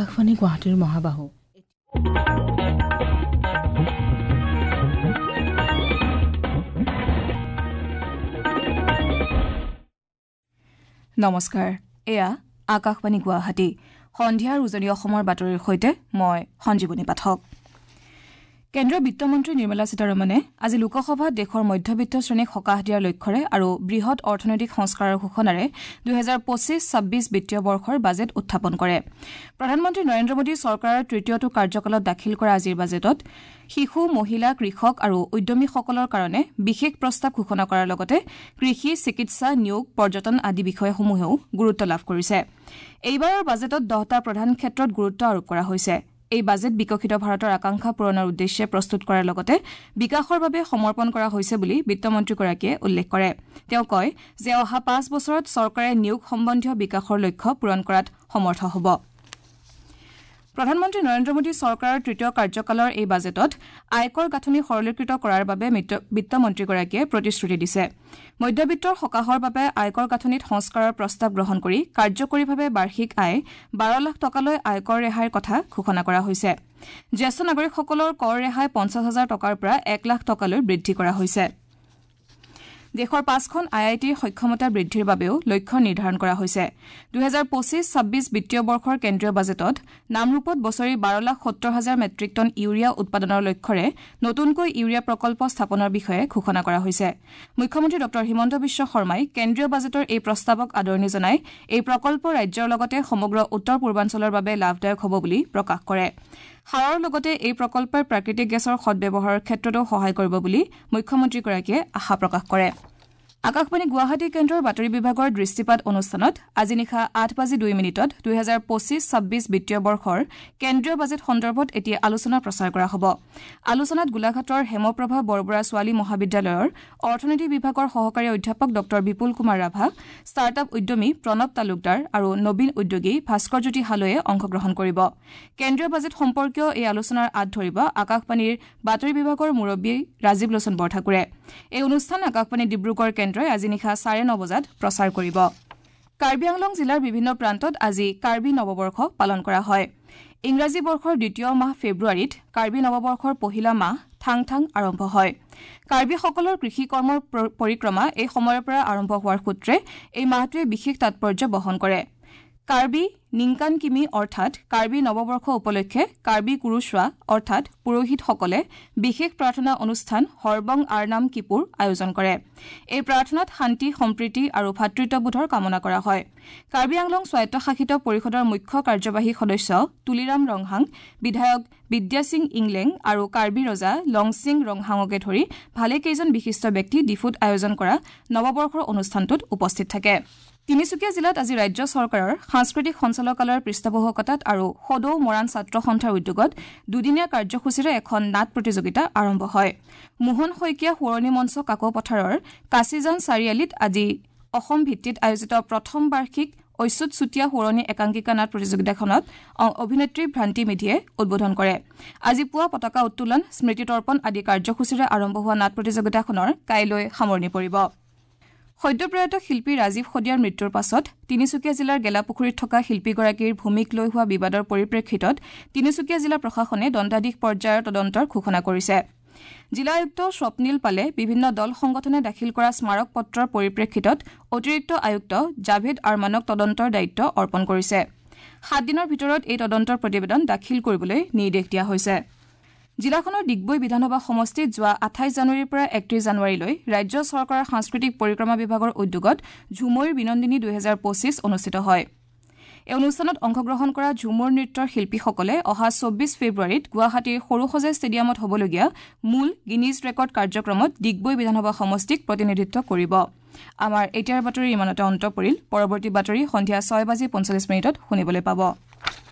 আকাশবাণী গুৱাহাটীৰ মহাবাহু নমস্কাৰ এয়া আকাশবাণী গুৱাহাটী সন্ধিয়াৰ উজনি অসমৰ বাতৰিৰ সৈতে মই সঞ্জীৱনী পাঠক কেন্দ্ৰীয় বিত্তমন্ত্ৰী নিৰ্মলা সীতাৰমণে আজি লোকসভাত দেশৰ মধ্যবিত্ত শ্ৰেণীক সকাহ দিয়াৰ লক্ষ্যৰে আৰু বৃহৎ অৰ্থনৈতিক সংস্কাৰৰ ঘোষণাৰে 2025-26 বিত্তীয় বৰ্ষৰ বাজেট উত্থাপন কৰে প্ৰধানমন্ত্ৰী নৰেন্দ্ৰ মোদী চৰকাৰৰ তৃতীয়টো কাৰ্যকালত দাখিল কৰা আজিৰ বাজেটত শিশু মহিলা কৃষক আৰু উদ্যমীসকলৰ কাৰণে বিশেষ প্ৰস্তাৱ ঘোষণা কৰাৰ লগতে কৃষি চিকিৎসা নিয়োগ পৰ্যটন আদি বিষয়সমূহেও গুৰুত্ব লাভ কৰিছে এইবাৰৰ বাজেটত 10টা প্ৰধান ক্ষেত্ৰত গুৰুত্ব আৰোপ কৰা হৈছে এই বাজেট বিকশিত ভাৰতৰ আকাংক্ষা পূৰণৰ উদ্দেশ্যে প্ৰস্তুত কৰাৰ লগতে বিকাশৰ বাবে সমৰ্পণ কৰা হৈছে বুলি বিত্তমন্ত্ৰীগৰাকীয়ে উল্লেখ কৰে তেওঁ কয় যে অহা 5 বছৰত চৰকাৰে নিয়োগ সম্বন্ধীয় বিকাশৰ লক্ষ্য পূৰণ কৰাত সমৰ্থ হ'ব প্ৰধানমন্ত্ৰী নৰেন্দ্ৰ মোদী চৰকাৰৰ তৃতীয় কাৰ্যকালৰ এই বাজেটত আয়কৰ গাঁথনি সৰলীকৃত কৰাৰ বাবে বিত্তমন্ত্ৰীগৰাকীয়ে প্ৰতিশ্ৰুতি দিছে মধ্যবিত্তৰ সকাহৰ বাবে আয়কৰ গাঁথনিত সংস্কাৰৰ প্ৰস্তাৱ গ্ৰহণ কৰি কাৰ্যকৰীভাৱে বাৰ্ষিক আয় 12 লাখ টকালৈ আয়কৰ ৰেহাইৰ কথা ঘোষণা কৰা হৈছে জ্যেষ্ঠ নাগৰিকসকলৰ কৰ ৰেহাই 50,000 টকাৰ পৰা 1 লাখ টকালৈ বৃদ্ধি কৰা হৈছে দেশৰ 5খন আইআইটিৰ সক্ষমতা বৃদ্ধিৰ বাবেও লক্ষ্য নিৰ্ধাৰণ কৰা হৈছে 2025-26 বিত্তীয় বৰ্ষৰ কেন্দ্ৰীয় বাজেটত নামৰূপত বছৰি 12,70,000 মেট্ৰিক টন ইউৰিয়া উৎপাদনৰ লক্ষ্যৰে নতুনকৈ ইউৰিয়া প্ৰকল্প স্থাপনৰ বিষয়ে ঘোষণা কৰা হৈছে মুখ্যমন্ত্ৰী ডক্টৰ হিমন্ত বিশ্ব শৰ্মাই কেন্দ্ৰীয় বাজেটৰ এই প্ৰস্তাৱক আদৰণি জনাই এই প্ৰকল্প ৰাজ্যৰ লগতে সমগ্ৰ উত্তৰ পূৰ্বাঞ্চলৰ বাবে লাভদায়ক হ'ব বুলি প্ৰকাশ কৰে সাৰৰ লগতে এই প্ৰকল্পই প্ৰাকৃতিক গেছৰ সৎব্যৱহাৰৰ ক্ষেত্ৰতো সহায় কৰিব বুলি মুখ্যমন্ত্ৰীগৰাকীয়ে আশা প্ৰকাশ কৰে আকাশবাণী গুৱাহাটী কেন্দ্ৰৰ বাতৰি বিভাগৰ দৃষ্টিপাত অনুষ্ঠানত আজি নিশা 8:02 2025-26 বিত্তীয় বৰ্ষৰ কেন্দ্ৰীয় বাজেট সন্দৰ্ভত এতিয়া আলোচনা প্ৰচাৰ কৰা হ'ব আলোচনাত গোলাঘাটৰ হেমপ্ৰভা বৰবৰা ছোৱালী মহাবিদ্যালয়ৰ অৰ্থনীতি বিভাগৰ সহকাৰী অধ্যাপক ডক্টৰ বিপুল কুমাৰ ৰাভা ষ্টাৰ্টআপ উদ্যমী প্ৰণৱ তালুকদাৰ আৰু নবীন উদ্যোগী ভাস্কৰ জ্যোতি হালৈয়ে অংশগ্ৰহণ কৰিব কেন্দ্ৰীয় বাজেট সম্পৰ্কীয় এই আলোচনাৰ আঁত ধৰিব আকাশবাণীৰ বাতৰি বিভাগৰ মুৰব্বী ৰাজীৱ লোচন বৰঠাকুৰে এই অনুষ্ঠান আকাশবাণী ডিব্ৰুগড় আজি নিশা 9:30 বজাত প্ৰচাৰ কৰিব কাৰ্বি আংলং জিলাৰ বিভিন্ন প্ৰান্তত আজি কাৰ্বি নৱবৰ্ষ পালন কৰা হয় ইংৰাজী বৰ্ষৰ দ্বিতীয় মাহ ফেব্ৰুৱাৰীত কাৰ্বি নৱবৰ্ষৰ পহিলা মাহ থাং আৰম্ভ হয় কাৰ্বিসকলৰ কৃষি কৰ্মৰ পৰিক্ৰমা এই সময়ৰ পৰা আৰম্ভ হোৱাৰ সূত্ৰে এই মাহটোৱে বিশেষ তাৎপৰ্য বহন কৰে কাৰ্বি নিংকান কিমি অৰ্থাৎ কাৰ্বি নৱবৰ্ষ উপলক্ষে কাৰ্বি কুৰুছোৱা অৰ্থাৎ পুৰোহিতসকলে বিশেষ প্ৰাৰ্থনা অনুষ্ঠান হৰবং আৰনাম কিপুৰ আয়োজন কৰে এই প্ৰাৰ্থনাত শান্তি সম্প্ৰীতি আৰু ভাতৃত্ববোধৰ কামনা কৰা হয় কাৰ্বি আংলং স্বায়ত্তশাসিত পৰিষদৰ মুখ্য কাৰ্যবাহী সদস্য তুলিৰাম ৰংহাং বিধায়ক বিদ্যা সিং ইংলেং আৰু কাৰ্বি ৰজা লংসিং ৰংহাঙকে ধৰি ভালেকেইজন বিশিষ্ট ব্যক্তি ডিফুত আয়োজন কৰা নৱবৰ্ষৰ অনুষ্ঠানটোত উপস্থিত থাকে তিনিচুকীয়া জিলাত আজি ৰাজ্য চৰকাৰৰ সাংস্কৃতিক সঞ্চালকালয়ৰ পৃষ্ঠপোষকতাত আৰু সদৌ মৰাণ ছাত্ৰ সন্থাৰ উদ্যোগত দুদিনীয়া কাৰ্যসূচীৰে এখন নাট প্ৰতিযোগিতা আৰম্ভ হয় মোহন শইকীয়া সোঁৱৰণী মঞ্চ কাকপথাৰৰ কাছিজান চাৰিআলিত আজি অসম ভিত্তিত আয়োজিত প্ৰথম বাৰ্ষিক ঐচ্যুত চুতীয়া সোঁৱৰণী একাংকিকা নাট প্ৰতিযোগিতাখনত অভিনেত্ৰী ভ্ৰান্তি মেধিয়ে উদ্বোধন কৰে আজি পুৱা পতাকা উত্তোলন স্মৃতি তৰ্পণ আদি কাৰ্যসূচীৰে আৰম্ভ হোৱা নাট প্ৰতিযোগিতাখনৰ কাইলৈ সামৰণি পৰিব সদ্যপ্ৰয়াত শিল্পী ৰাজীৱ সদিয়াৰ মৃত্যুৰ পাছত তিনিচুকীয়া জিলাৰ গেলাপুখুৰীত থকা শিল্পীগৰাকীৰ ভূমিক লৈ হোৱা বিবাদৰ পৰিপ্ৰেক্ষিতত তিনিচুকীয়া জিলা প্ৰশাসনে দণ্ডাধীশ পৰ্যায়ৰ তদন্তৰ ঘোষণা কৰিছে জিলা আয়ুক্ত স্বপ্নীল পালে বিভিন্ন দল সংগঠনে দাখিল কৰা স্মাৰক পত্ৰৰ পৰিপ্ৰেক্ষিতত অতিৰিক্ত আয়ুক্ত জাভেদ আৰমানক তদন্তৰ দায়িত্ব অৰ্পণ কৰিছে 7 দিনৰ ভিতৰত এই তদন্তৰ প্ৰতিবেদন দাখিল কৰিবলৈ নিৰ্দেশ দিয়া হৈছে জিলাখনৰ ডিগবৈ বিধানসভা সমষ্টিত যোৱা 28 জানুৱাৰীৰ পৰা 31 জানুৱাৰীলৈ ৰাজ্য চৰকাৰৰ সাংস্কৃতিক পৰিক্ৰমা বিভাগৰ উদ্যোগত ঝুমুৰ বিনন্দিনী 2025 অনুষ্ঠিত হয় এই অনুষ্ঠানত অংশগ্ৰহণ কৰা ঝুমুৰ নৃত্যৰ শিল্পীসকলে অহা 24 ফেব্ৰুৱাৰীত গুৱাহাটীৰ সৰুসজাই ষ্টেডিয়ামত হ'বলগীয়া মূল গিনিজ ৰেকৰ্ড কাৰ্যক্ৰমত ডিগবৈ বিধানসভা সমষ্টিক প্ৰতিনিধিত্ব কৰিব আমাৰ এতিয়াৰ বাতৰি ইমানতে অন্ত পৰিল পৰৱৰ্তী বাতৰি সন্ধিয়া 6:45 শুনিবলৈ পাব